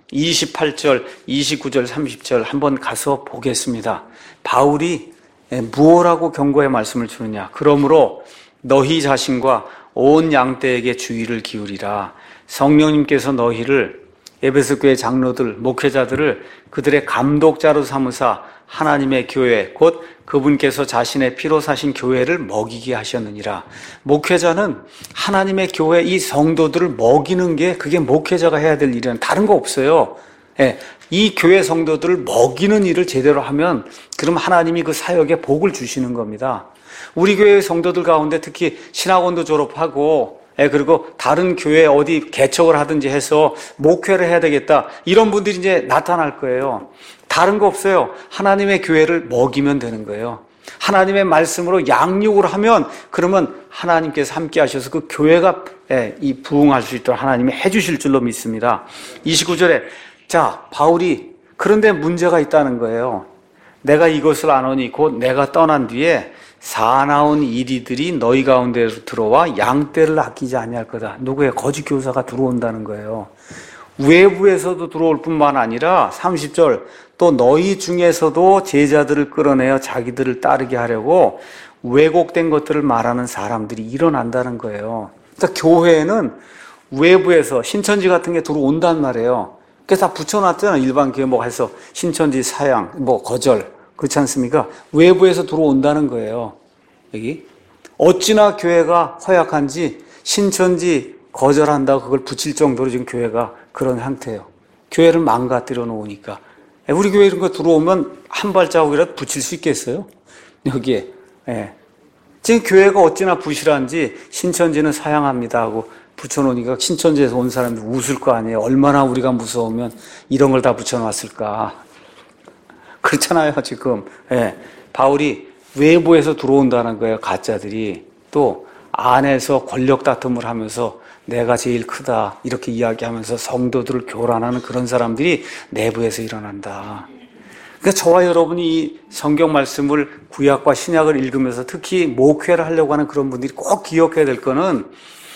28절, 29절, 30절 한번 가서 보겠습니다. 바울이 무엇라고 경고의 말씀을 주느냐. 그러므로 너희 자신과 온 양떼에게 주의를 기울이라. 성령님께서 너희를 에베소 교회 장로들, 목회자들을 그들의 감독자로 삼으사 하나님의 교회 곧 그분께서 자신의 피로 사신 교회를 먹이게 하셨느니라. 목회자는 하나님의 교회 이 성도들을 먹이는 게 그게 목회자가 해야 될 일은 다른 거 없어요. 이 교회 성도들을 먹이는 일을 제대로 하면 그럼 하나님이 그 사역에 복을 주시는 겁니다. 우리 교회 성도들 가운데 특히 신학원도 졸업하고 그리고 다른 교회 어디 개척을 하든지 해서 목회를 해야 되겠다. 이런 분들이 이제 나타날 거예요. 다른 거 없어요. 하나님의 교회를 먹이면 되는 거예요. 하나님의 말씀으로 양육을 하면 그러면 하나님께서 함께 하셔서 그 교회가 이 부흥할 수 있도록 하나님이 해주실 줄로 믿습니다. 29절에 자 바울이 그런데 문제가 있다는 거예요. 내가 이것을 아노니 곧 내가 떠난 뒤에 사나운 이리들이 너희 가운데로 들어와 양떼를 아끼지 아니할 거다. 누구의 거짓 교사가 들어온다는 거예요. 외부에서도 들어올 뿐만 아니라 30절 또 너희 중에서도 제자들을 끌어내어 자기들을 따르게 하려고 왜곡된 것들을 말하는 사람들이 일어난다는 거예요. 그러니까 교회에는 외부에서 신천지 같은 게 들어온단 말이에요. 그래서 다 붙여놨잖아요. 일반 교회목해서 신천지 사양, 거절 그렇지 않습니까? 외부에서 들어온다는 거예요. 여기 어찌나 교회가 허약한지 신천지 거절한다고 그걸 붙일 정도로 지금 교회가 그런 상태예요. 교회를 망가뜨려 놓으니까. 우리 교회 이런 거 들어오면 한 발자국이라도 붙일 수 있겠어요? 여기에. 지금 교회가 어찌나 부실한지 신천지는 사양합니다 하고 붙여놓으니까 신천지에서 온 사람들 웃을 거 아니에요. 얼마나 우리가 무서우면 이런 걸 다 붙여놨을까. 그렇잖아요, 지금. 바울이 외부에서 들어온다는 거예요, 가짜들이. 또 안에서 권력 다툼을 하면서 내가 제일 크다 이렇게 이야기하면서 성도들을 교란하는 그런 사람들이 내부에서 일어난다. 그러니까 저와 여러분이 이 성경 말씀을 구약과 신약을 읽으면서 특히 목회를 하려고 하는 그런 분들이 꼭 기억해야 될 거는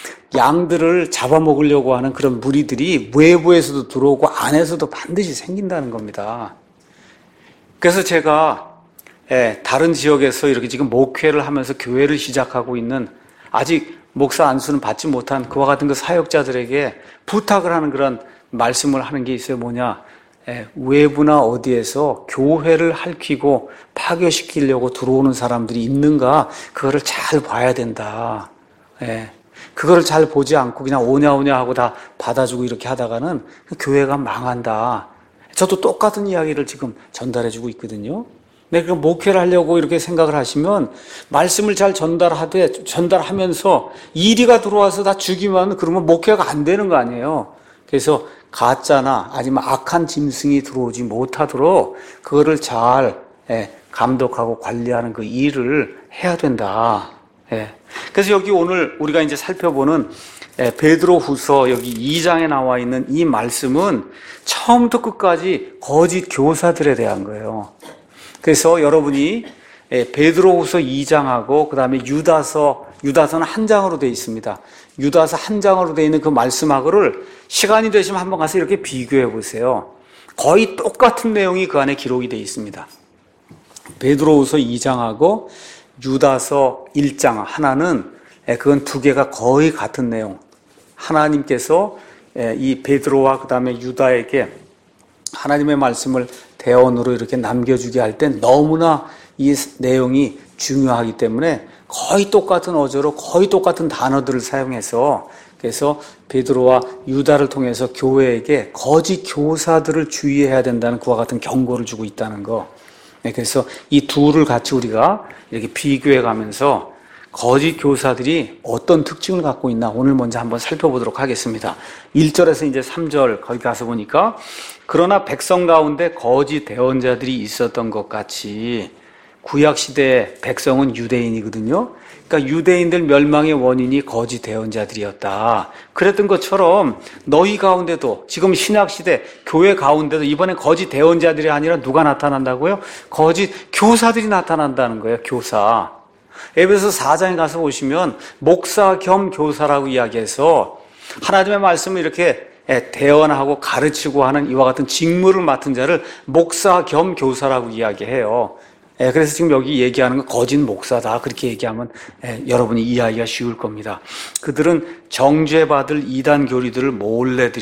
양들을 잡아먹으려고 하는 그런 무리들이 외부에서도 들어오고 안에서도 반드시 생긴다는 겁니다. 그래서 제가 다른 지역에서 이렇게 지금 목회를 하면서 교회를 시작하고 있는 아직 목사 안수는 받지 못한 그와 같은 그 사역자들에게 부탁을 하는 그런 말씀을 하는 게 있어요. 뭐냐? 외부나 어디에서 교회를 핥히고 파괴시키려고 들어오는 사람들이 있는가 그거를 잘 봐야 된다. 그거를 잘 보지 않고 그냥 오냐 하고 다 받아주고 이렇게 하다가는 교회가 망한다. 저도 똑같은 이야기를 지금 전달해주고 있거든요. 그 목회를 하려고 이렇게 생각을 하시면 말씀을 잘 전달하면서 이리가 들어와서 다 죽이면 그러면 목회가 안 되는 거 아니에요. 그래서 가짜나 아니면 악한 짐승이 들어오지 못하도록 그거를 잘 감독하고 관리하는 그 일을 해야 된다. 그래서 여기 오늘 우리가 이제 살펴보는 베드로후서 여기 2장에 나와 있는 이 말씀은 처음부터 끝까지 거짓 교사들에 대한 거예요. 그래서 여러분이 베드로후서 2장하고 그 다음에 유다서는 한 장으로 되어 있습니다. 유다서 한 장으로 되어 있는 그 말씀하고를 시간이 되시면 한번 가서 이렇게 비교해 보세요. 거의 똑같은 내용이 그 안에 기록이 되어 있습니다. 베드로후서 2장하고 유다서 1장 하나는 그건 두 개가 거의 같은 내용. 하나님께서 이 베드로와 그 다음에 유다에게 하나님의 말씀을 대언으로 이렇게 남겨주게 할 때 너무나 이 내용이 중요하기 때문에 거의 똑같은 어조로 거의 똑같은 단어들을 사용해서 그래서 베드로와 유다를 통해서 교회에게 거짓 교사들을 주의해야 된다는 그와 같은 경고를 주고 있다는 거. 그래서 이 둘을 같이 우리가 이렇게 비교해 가면서 거짓 교사들이 어떤 특징을 갖고 있나 오늘 먼저 한번 살펴보도록 하겠습니다. 1절에서 이제 3절 거기 가서 보니까 그러나 백성 가운데 거짓 대언자들이 있었던 것 같이 구약시대의 백성은 유대인이거든요. 그러니까 유대인들 멸망의 원인이 거짓 대언자들이었다. 그랬던 것처럼 너희 가운데도 지금 신약시대 교회 가운데도 이번에 거짓 대언자들이 아니라 누가 나타난다고요? 거짓 교사들이 나타난다는 거예요. 교사. 에베소 4장에 가서 보시면 목사 겸 교사라고 이야기해서 하나님의 말씀을 이렇게 대언하고 가르치고 하는 이와 같은 직무를 맡은 자를 목사 겸 교사라고 이야기해요. 그래서 지금 여기 얘기하는 건 거짓 목사다. 그렇게 얘기하면 여러분이 이해하기가 쉬울 겁니다. 그들은 정죄받을 이단 교리들을 몰래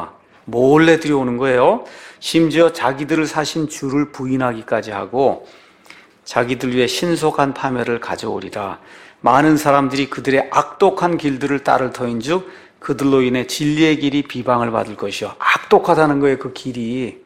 들여오는 거예요. 심지어 자기들을 사신 주를 부인하기까지 하고 자기들 위해 신속한 파멸을 가져오리라. 많은 사람들이 그들의 악독한 길들을 따를 터인즉 그들로 인해 진리의 길이 비방을 받을 것이요. 악독하다는 거예요. 그 길이.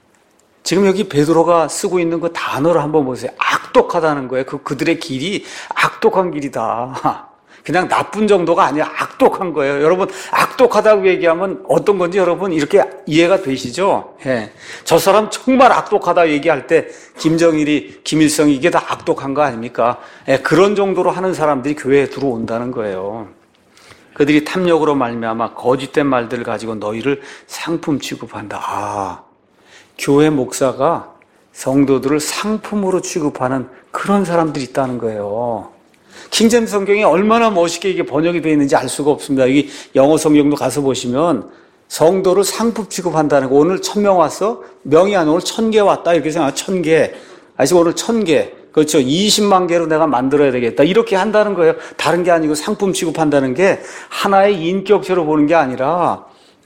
지금 여기 베드로가 쓰고 있는 그 단어를 한번 보세요. 악독하다는 거예요. 그들의 길이 악독한 길이다. 그냥 나쁜 정도가 아니라 악독한 거예요. 여러분, 악독하다고 얘기하면 어떤 건지 여러분 이렇게 이해가 되시죠? 저 사람 정말 악독하다 얘기할 때 김정일이, 김일성이 이게 다 악독한 거 아닙니까? 그런 정도로 하는 사람들이 교회에 들어온다는 거예요. 그들이 탐욕으로 말미암아 거짓된 말들을 가지고 너희를 상품 취급한다. 교회 목사가 성도들을 상품으로 취급하는 그런 사람들이 있다는 거예요. 킹제임스 성경이 얼마나 멋있게 이게 번역이 되어 있는지 알 수가 없습니다. 여기 영어 성경도 가서 보시면 성도를 상품 취급한다는 거. 오늘 1000명 왔어? 명이 아니라 오늘 1000개 왔다. 이렇게 생각하면 1000개. 아직 오늘 1000개. 그렇죠. 20만 개로 내가 만들어야 되겠다. 이렇게 한다는 거예요. 다른 게 아니고 상품 취급한다는 게 하나의 인격체로 보는 게 아니라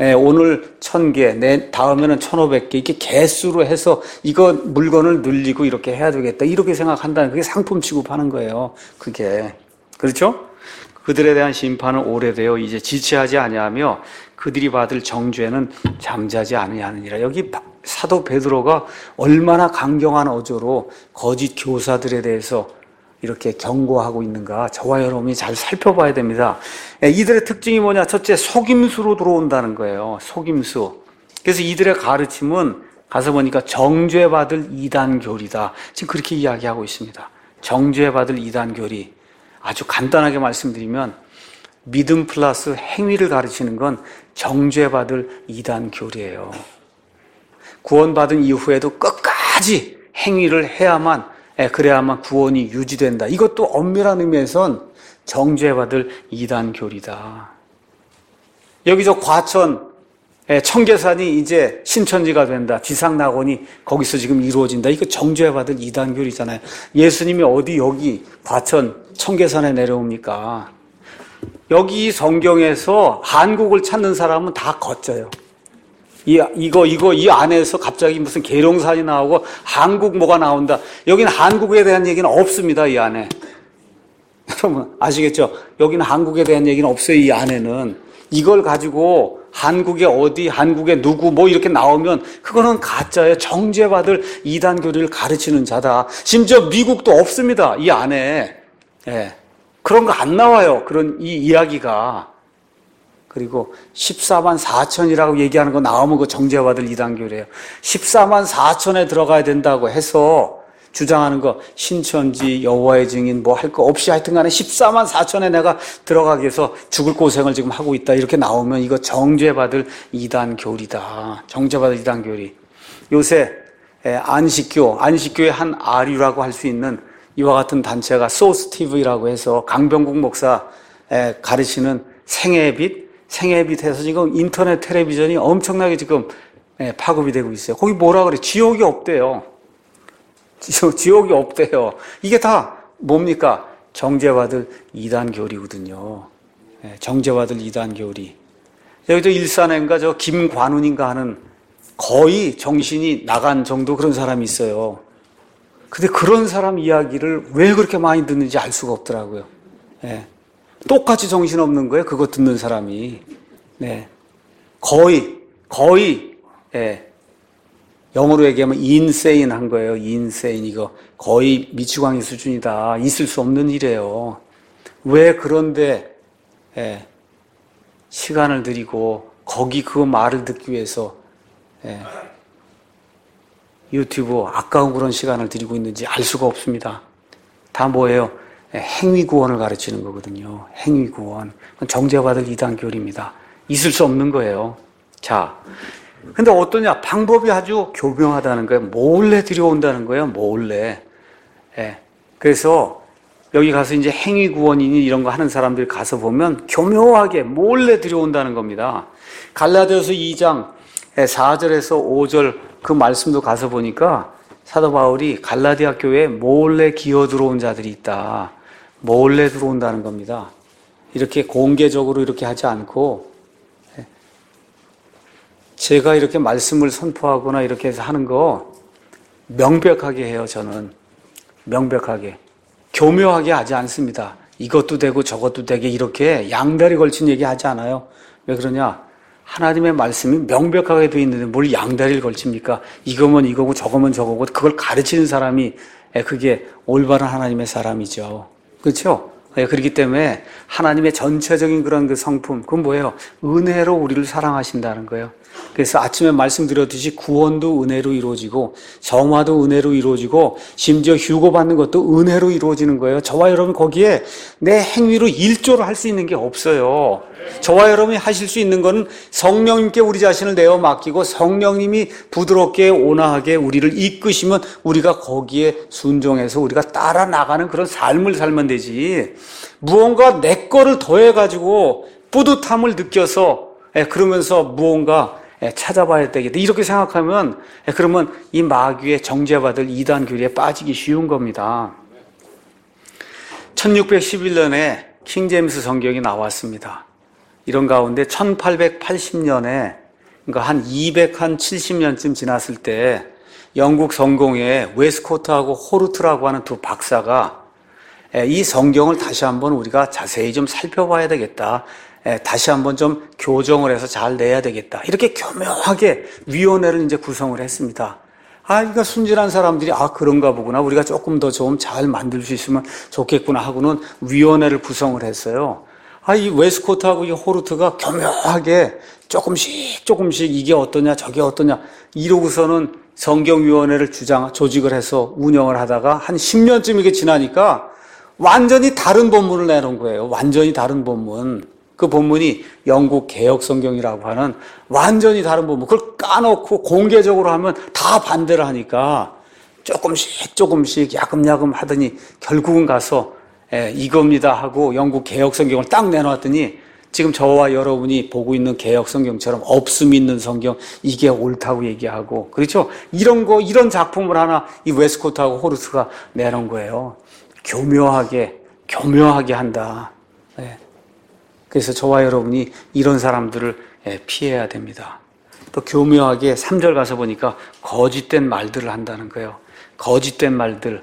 오늘 1000개, 다음에는 1500개, 이렇게 개수로 해서 이거 물건을 늘리고 이렇게 해야 되겠다. 이렇게 생각한다는 그게 상품 취급하는 거예요. 그게. 그렇죠? 그들에 대한 심판은 오래되어 이제 지체하지 아니하며 그들이 받을 정죄는 잠자지 아니하느니라. 여기 사도 베드로가 얼마나 강경한 어조로 거짓 교사들에 대해서 이렇게 경고하고 있는가 저와 여러분이 잘 살펴봐야 됩니다. 이들의 특징이 뭐냐? 첫째, 속임수로 들어온다는 거예요. 속임수. 그래서 이들의 가르침은 가서 보니까 정죄받을 이단 교리다. 지금 그렇게 이야기하고 있습니다. 정죄받을 이단 교리. 아주 간단하게 말씀드리면 믿음 플러스 행위를 가르치는 건 정죄받을 이단 교리예요. 구원받은 이후에도 끝까지 행위를 해야만 그래야만 구원이 유지된다. 이것도 엄밀한 의미에선 정죄받을 이단 교리다. 여기 저 과천 청계산이 이제 신천지가 된다. 지상낙원이 거기서 지금 이루어진다. 이거 정죄받을 이단 교리잖아요. 예수님이 어디 여기 과천 청계산에 내려옵니까? 여기 성경에서 한국을 찾는 사람은 다 거쳐요. 이 안에서 갑자기 무슨 계룡산이 나오고 한국 뭐가 나온다. 여기는 한국에 대한 얘기는 없습니다, 이 안에. 여러분, 아시겠죠? 여기는 한국에 대한 얘기는 없어요, 이 안에는. 이걸 가지고 한국에 어디, 한국에 누구, 뭐 이렇게 나오면 그거는 가짜예요. 정죄받을 이단 교리를 가르치는 자다. 심지어 미국도 없습니다, 이 안에. 그런 거 안 나와요. 그런 이 이야기가. 그리고 14만 4천이라고 얘기하는 거 나오면 그 정죄받을 이단교래요. 14만 4천에 들어가야 된다고 해서 주장하는 거 신천지, 여호와의 증인 뭐 할 거 없이 하여튼 간에 14만 4천에 내가 들어가기 위해서 죽을 고생을 지금 하고 있다. 이렇게 나오면 이거 정죄받을 이단교리다. 정죄받을 이단교리. 요새 안식교의 한 아류라고 할 수 있는 이와 같은 단체가 소스티브라고 해서 강병국 목사 가르치는 생애빛 해서 지금 인터넷 텔레비전이 엄청나게 지금 파급이 되고 있어요. 거기 뭐라 그래? 지옥이 없대요. 지옥이 없대요. 이게 다 뭡니까? 정죄받을 이단교리거든요. 정죄받을 이단교리. 여기도 일산인가 저 김관운인가 하는 거의 정신이 나간 정도 그런 사람이 있어요. 근데 그런 사람 이야기를 왜 그렇게 많이 듣는지 알 수가 없더라고요. 예. 똑같이 정신없는 거예요. 그거 듣는 사람이. 네. 거의, 예. 영어로 얘기하면 insane 한 거예요. insane. 이거 거의 미치광이 수준이다. 있을 수 없는 일이에요. 왜 그런데, 예. 시간을 들이고, 거기 그 말을 듣기 위해서, 예. 유튜브 아까운 그런 시간을 들이고 있는지 알 수가 없습니다. 다 뭐예요? 행위구원을 가르치는 거거든요. 행위구원. 정죄받을 이단교리입니다. 있을 수 없는 거예요. 자, 근데 어떠냐? 방법이 아주 교묘하다는 거예요. 몰래 들여온다는 거예요. 몰래. 예. 그래서 여기 가서 이제 행위구원이니 이런 거 하는 사람들이 가서 보면 교묘하게 몰래 들여온다는 겁니다. 갈라디아서 2장 4절에서 5절 그 말씀도 가서 보니까 사도 바울이 갈라디아 교회에 몰래 기어 들어온 자들이 있다. 몰래 들어온다는 겁니다. 이렇게 공개적으로 이렇게 하지 않고 제가 이렇게 말씀을 선포하거나 이렇게 해서 하는 거 명백하게 해요. 저는 명백하게 교묘하게 하지 않습니다. 이것도 되고 저것도 되게 이렇게 양다리 걸친 얘기 하지 않아요. 왜 그러냐? 하나님의 말씀이 명백하게 되어 있는데 뭘 양다리를 걸칩니까? 이거면 이거고 저거면 저거고 그걸 가르치는 사람이 그게 올바른 하나님의 사람이죠. 그렇죠? 그렇기 때문에 하나님의 전체적인 그런 그 성품, 그건 뭐예요? 은혜로 우리를 사랑하신다는 거예요. 그래서 아침에 말씀드렸듯이 구원도 은혜로 이루어지고 정화도 은혜로 이루어지고 심지어 휴고받는 것도 은혜로 이루어지는 거예요. 저와 여러분 거기에 내 행위로 일조를 할 수 있는 게 없어요. 저와 여러분이 하실 수 있는 것은 성령님께 우리 자신을 내어 맡기고 성령님이 부드럽게 온화하게 우리를 이끄시면 우리가 거기에 순종해서 우리가 따라 나가는 그런 삶을 살면 되지. 무언가 내 거를 더해가지고 뿌듯함을 느껴서 그러면서 무언가 찾아봐야 되겠다. 이렇게 생각하면 그러면 이 마귀의 정죄받을 이단 교리에 빠지기 쉬운 겁니다. 1611년에 킹제임스 성경이 나왔습니다. 이런 가운데 1880년에 그러니까 한 270년쯤 지났을 때 영국 성공의 웨스코트하고 호르트라고 하는 두 박사가 이 성경을 다시 한번 우리가 자세히 좀 살펴봐야 되겠다. 다시 한번 좀 교정을 해서 잘 내야 되겠다. 이렇게 교묘하게 위원회를 이제 구성을 했습니다. 그러니까 순진한 사람들이 그런가 보구나. 우리가 조금 더 좀 잘 만들 수 있으면 좋겠구나 하고는 위원회를 구성을 했어요. 이 웨스코트하고 이 호르트가 교묘하게 조금씩 이게 어떠냐 저게 어떠냐 이러고서는 성경위원회를 조직을 해서 운영을 하다가 한 10년쯤 이게 지나니까 완전히 다른 본문을 내놓은 거예요. 완전히 다른 본문. 그 본문이 영국 개혁성경이라고 하는 완전히 다른 본문. 그걸 까놓고 공개적으로 하면 다 반대를 하니까 조금씩 야금야금 하더니 결국은 가서 이겁니다 하고 영국 개혁성경을 딱 내놓았더니 지금 저와 여러분이 보고 있는 개혁성경처럼 없음 있는 성경 이게 옳다고 얘기하고 그렇죠? 이런 작품을 하나 이 웨스코트하고 호르트가 내놓은 거예요. 교묘하게 한다. 그래서 저와 여러분이 이런 사람들을 피해야 됩니다. 또 교묘하게 3절 가서 보니까 거짓된 말들을 한다는 거예요. 거짓된 말들.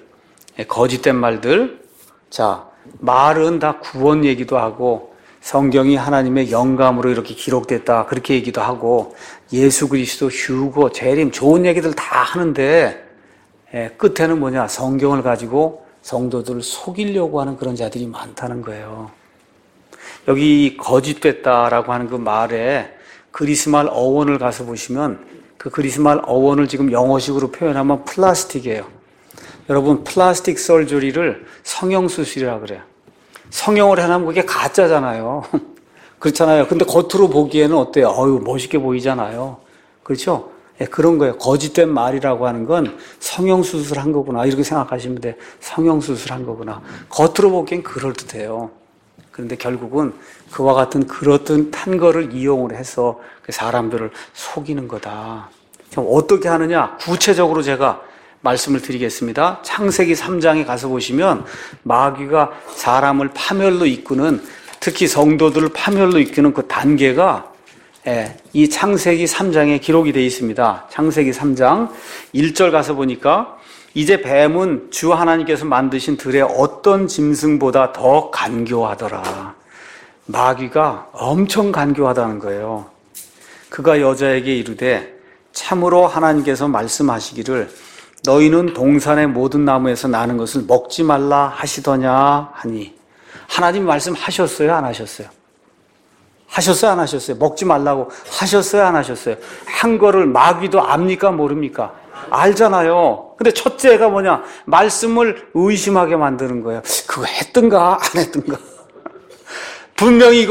자, 말은 다 구원 얘기도 하고 성경이 하나님의 영감으로 이렇게 기록됐다 그렇게 얘기도 하고 예수 그리스도 휴거 재림 좋은 얘기들 다 하는데 끝에는 뭐냐? 성경을 가지고 성도들을 속이려고 하는 그런 자들이 많다는 거예요. 여기 거짓됐다라고 하는 그 말에 그리스말 어원을 가서 보시면 그 그리스말 어원을 지금 영어식으로 표현하면 플라스틱이에요. 여러분 플라스틱 설저리를 성형수술이라고 그래요. 성형을 해놓으면 그게 가짜잖아요. 그렇잖아요. 근데 겉으로 보기에는 어때요? 멋있게 보이잖아요. 그렇죠? 그런 거예요. 거짓된 말이라고 하는 건 성형수술한 거구나 이렇게 생각하시면 돼요. 성형수술한 거구나. 겉으로 보기엔 그럴듯해요. 그런데 결국은 그와 같은 그렇듯한 거를 이용을 해서 사람들을 속이는 거다. 그럼 어떻게 하느냐? 구체적으로 제가 말씀을 드리겠습니다. 창세기 3장에 가서 보시면 마귀가 사람을 파멸로 이끄는 특히 성도들을 파멸로 이끄는 그 단계가 이 창세기 3장에 기록이 되어 있습니다. 창세기 3장 1절 가서 보니까 이제 뱀은 주 하나님께서 만드신 들의 어떤 짐승보다 더 간교하더라. 마귀가 엄청 간교하다는 거예요. 그가 여자에게 이르되 참으로 하나님께서 말씀하시기를 너희는 동산의 모든 나무에서 나는 것을 먹지 말라 하시더냐 하니. 하나님 말씀하셨어요, 안 하셨어요? 하셨어요, 안 하셨어요? 먹지 말라고 하셨어요, 안 하셨어요? 한 거를 마귀도 압니까, 모릅니까? 알잖아요. 근데 첫째가 뭐냐? 말씀을 의심하게 만드는 거예요. 그거 했던가, 안 했던가? 분명히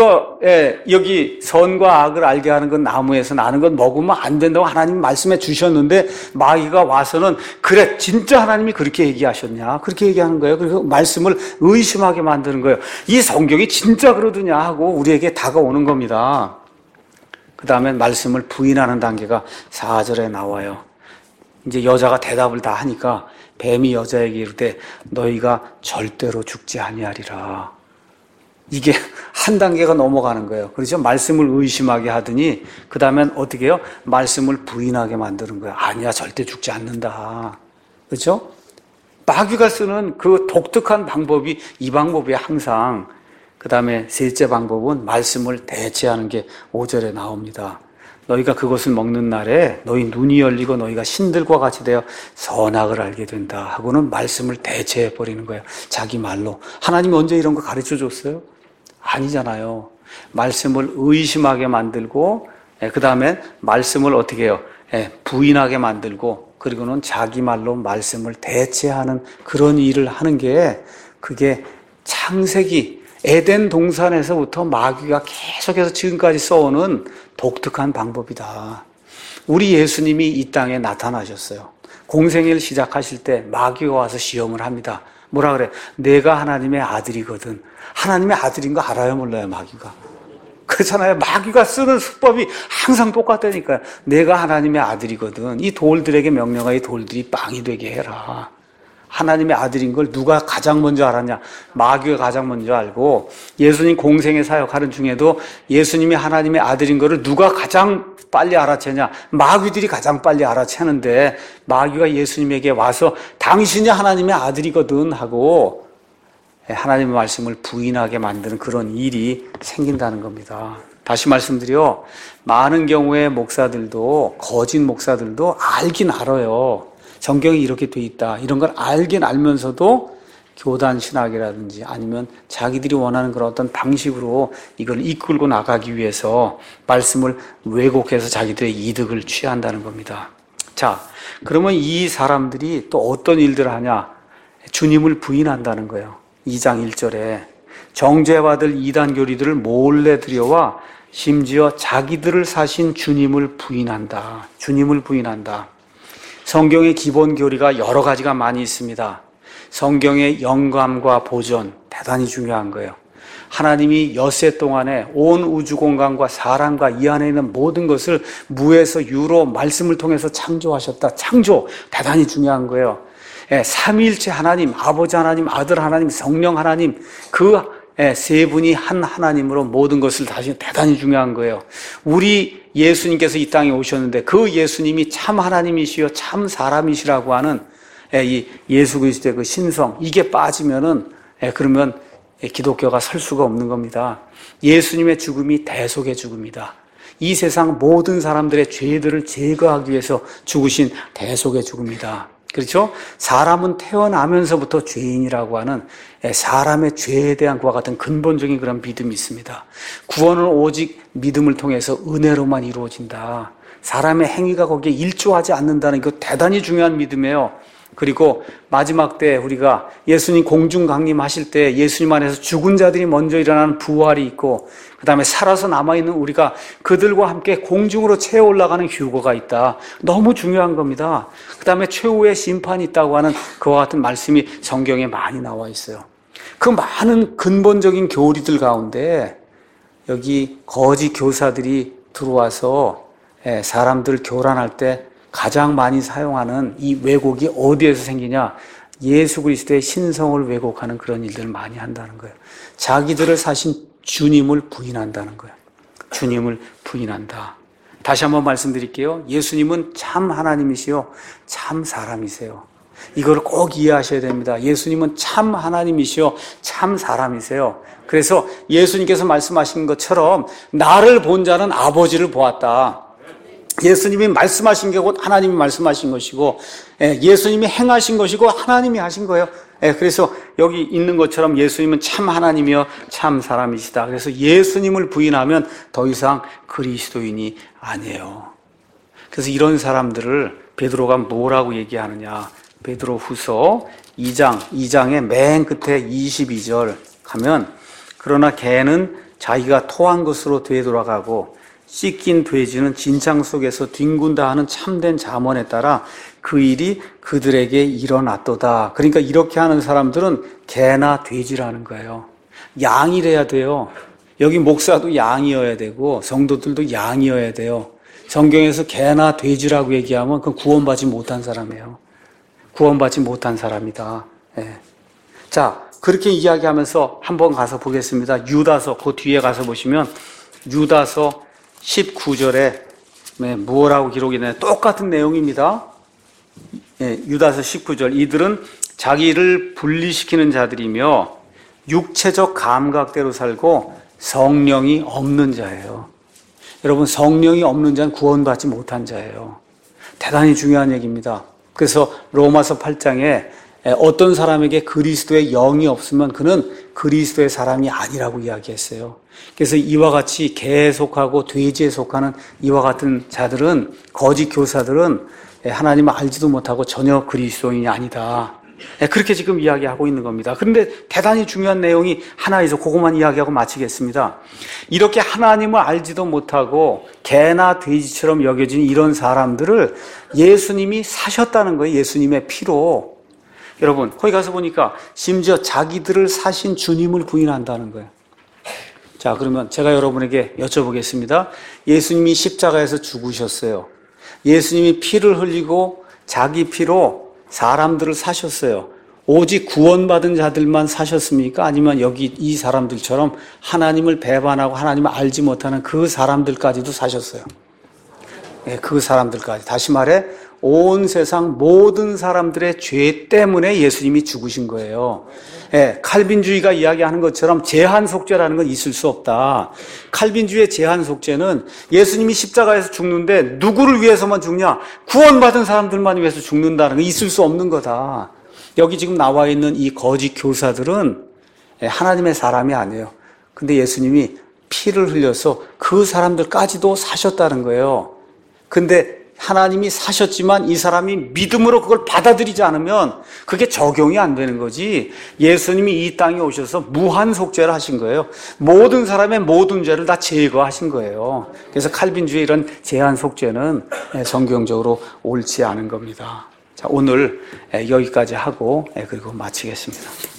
여기 선과 악을 알게 하는 건 나무에서 나는 건 먹으면 안 된다고 하나님 말씀해 주셨는데 마귀가 와서는 그래, 진짜 하나님이 그렇게 얘기하셨냐? 그렇게 얘기하는 거예요. 그래서 말씀을 의심하게 만드는 거예요. 이 성경이 진짜 그러더냐 하고 우리에게 다가오는 겁니다. 그 다음에 말씀을 부인하는 단계가 4절에 나와요. 이제 여자가 대답을 다 하니까 뱀이 여자에게 이르되 너희가 절대로 죽지 아니하리라. 이게 한 단계가 넘어가는 거예요. 그렇죠? 말씀을 의심하게 하더니 그 다음엔 어떻게 해요? 말씀을 부인하게 만드는 거예요. 아니야, 절대 죽지 않는다. 그렇죠? 마귀가 쓰는 그 독특한 방법이 이 방법이 항상. 그 다음에 셋째 방법은 말씀을 대체하는 게 5절에 나옵니다. 너희가 그것을 먹는 날에 너희 눈이 열리고 너희가 신들과 같이 되어 선악을 알게 된다 하고는 말씀을 대체해 버리는 거예요. 자기 말로. 하나님이 언제 이런 거 가르쳐 줬어요? 아니잖아요. 말씀을 의심하게 만들고 그 다음에 말씀을 어떻게 해요? 부인하게 만들고 그리고는 자기 말로 말씀을 대체하는 그런 일을 하는 게 그게 창세기 에덴 동산에서부터 마귀가 계속해서 지금까지 써오는 독특한 방법이다. 우리 예수님이 이 땅에 나타나셨어요. 공생애를 시작하실 때 마귀가 와서 시험을 합니다. 뭐라 그래? 내가 하나님의 아들이거든. 하나님의 아들인 거 알아요, 몰라요, 마귀가? 그렇잖아요. 마귀가 쓰는 수법이 항상 똑같다니까요. 내가 하나님의 아들이거든. 이 돌들에게 명령하여 이 돌들이 빵이 되게 해라. 하나님의 아들인 걸 누가 가장 먼저 알았냐? 마귀가 가장 먼저 알고 예수님 공생의 사역하는 중에도 예수님이 하나님의 아들인 거를 누가 가장 빨리 알아채냐? 마귀들이 가장 빨리 알아채는데 마귀가 예수님에게 와서 당신이 하나님의 아들이거든 하고 하나님의 말씀을 부인하게 만드는 그런 일이 생긴다는 겁니다. 다시 말씀드려 많은 경우에 목사들도 거짓 목사들도 알긴 알아요. 성경이 이렇게 돼 있다. 이런 걸 알긴 알면서도 교단 신학이라든지 아니면 자기들이 원하는 그런 어떤 방식으로 이걸 이끌고 나가기 위해서 말씀을 왜곡해서 자기들의 이득을 취한다는 겁니다. 자, 그러면 이 사람들이 또 어떤 일들을 하냐? 주님을 부인한다는 거예요. 2장 1절에 정죄받을 이단 교리들을 몰래 들여와 심지어 자기들을 사신 주님을 부인한다. 주님을 부인한다. 성경의 기본 교리가 여러 가지가 많이 있습니다. 성경의 영감과 보존, 대단히 중요한 거예요. 하나님이 엿새 동안에 온 우주 공간과 사람과 이 안에 있는 모든 것을 무에서 유로 말씀을 통해서 창조하셨다. 창조, 대단히 중요한 거예요. 삼위일체 하나님, 아버지 하나님, 아들 하나님, 성령 하나님, 그 세 분이 한 하나님으로 모든 것을 다시 대단히 중요한 거예요. 우리 예수님께서 이 땅에 오셨는데 그 예수님이 참 하나님이시요 참 사람이시라고 하는 이 예수 그리스도의 그 신성, 이게 빠지면은 그러면 기독교가 설 수가 없는 겁니다. 예수님의 죽음이 대속의 죽음이다. 이 세상 모든 사람들의 죄들을 제거하기 위해서 죽으신 대속의 죽음이다. 그렇죠? 사람은 태어나면서부터 죄인이라고 하는 사람의 죄에 대한 그와 같은 근본적인 그런 믿음이 있습니다. 구원은 오직 믿음을 통해서 은혜로만 이루어진다. 사람의 행위가 거기에 일조하지 않는다는 그 대단히 중요한 믿음이에요. 그리고 마지막 때 우리가 예수님 공중 강림하실 때 예수님 안에서 죽은 자들이 먼저 일어나는 부활이 있고 그 다음에 살아서 남아있는 우리가 그들과 함께 공중으로 채워 올라가는 휴거가 있다. 너무 중요한 겁니다. 그 다음에 최후의 심판이 있다고 하는 그와 같은 말씀이 성경에 많이 나와 있어요. 그 많은 근본적인 교리들 가운데 여기 거짓 교사들이 들어와서 사람들 교란할 때 가장 많이 사용하는 이 왜곡이 어디에서 생기냐? 예수 그리스도의 신성을 왜곡하는 그런 일들을 많이 한다는 거예요. 자기들을 사신 주님을 부인한다는 거예요. 주님을 부인한다. 다시 한번 말씀드릴게요. 예수님은 참 하나님이시요 참 사람이세요. 이걸 꼭 이해하셔야 됩니다. 예수님은 참 하나님이시요 참 사람이세요. 그래서 예수님께서 말씀하신 것처럼 나를 본 자는 아버지를 보았다. 예수님이 말씀하신 게 곧 하나님이 말씀하신 것이고, 예수님이 행하신 것이고 하나님이 하신 거예요. 그래서 여기 있는 것처럼 예수님은 참 하나님이요 참 사람이시다. 그래서 예수님을 부인하면 더 이상 그리스도인이 아니에요. 그래서 이런 사람들을 베드로가 뭐라고 얘기하느냐. 베드로후서 2장의 맨 끝에 22절 가면, 그러나 개는 자기가 토한 것으로 되돌아가고 씻긴 돼지는 진창 속에서 뒹군다 하는 참된 잠언에 따라 그 일이 그들에게 일어났도다. 그러니까 이렇게 하는 사람들은 개나 돼지라는 거예요. 양이래야 돼요. 여기 목사도 양이어야 되고 성도들도 양이어야 돼요. 성경에서 개나 돼지라고 얘기하면 그건 구원받지 못한 사람이에요. 구원받지 못한 사람이다. 자, 그렇게 이야기하면서 한번 가서 보겠습니다. 유다서, 그 뒤에 가서 보시면 유다서 19절에 뭐라고 기록이 되나요? 똑같은 내용입니다. 유다서 19절. 이들은 자기를 분리시키는 자들이며 육체적 감각대로 살고 성령이 없는 자예요. 여러분, 성령이 없는 자는 구원받지 못한 자예요. 대단히 중요한 얘기입니다. 그래서 로마서 8장에 어떤 사람에게 그리스도의 영이 없으면 그는 그리스도의 사람이 아니라고 이야기했어요. 그래서 이와 같이 개에 속하고 돼지에 속하는 이와 같은 자들은, 거짓 교사들은 하나님을 알지도 못하고 전혀 그리스도인이 아니다. 그렇게 지금 이야기하고 있는 겁니다. 그런데 대단히 중요한 내용이 하나 있어. 그것만 이야기하고 마치겠습니다. 이렇게 하나님을 알지도 못하고 개나 돼지처럼 여겨진 이런 사람들을 예수님이 사셨다는 거예요. 예수님의 피로. 여러분, 거기 가서 보니까 심지어 자기들을 사신 주님을 부인한다는 거예요. 자, 그러면 제가 여러분에게 여쭤보겠습니다. 예수님이 십자가에서 죽으셨어요. 예수님이 피를 흘리고 자기 피로 사람들을 사셨어요. 오직 구원받은 자들만 사셨습니까? 아니면 여기 이 사람들처럼 하나님을 배반하고 하나님을 알지 못하는 그 사람들까지도 사셨어요. 그 사람들까지. 다시 말해, 온 세상 모든 사람들의 죄 때문에 예수님이 죽으신 거예요. 칼빈주의가 이야기하는 것처럼 제한 속죄라는 건 있을 수 없다. 칼빈주의의 제한 속죄는 예수님이 십자가에서 죽는데 누구를 위해서만 죽냐? 구원받은 사람들만 위해서 죽는다는 거 있을 수 없는 거다. 여기 지금 나와 있는 이 거짓 교사들은 하나님의 사람이 아니에요. 근데 예수님이 피를 흘려서 그 사람들까지도 사셨다는 거예요. 근데 하나님이 사셨지만 이 사람이 믿음으로 그걸 받아들이지 않으면 그게 적용이 안 되는 거지. 예수님이 이 땅에 오셔서 무한 속죄를 하신 거예요. 모든 사람의 모든 죄를 다 제거하신 거예요. 그래서 칼빈주의 이런 제한 속죄는 성경적으로 옳지 않은 겁니다. 자, 오늘 여기까지 하고 그리고 마치겠습니다.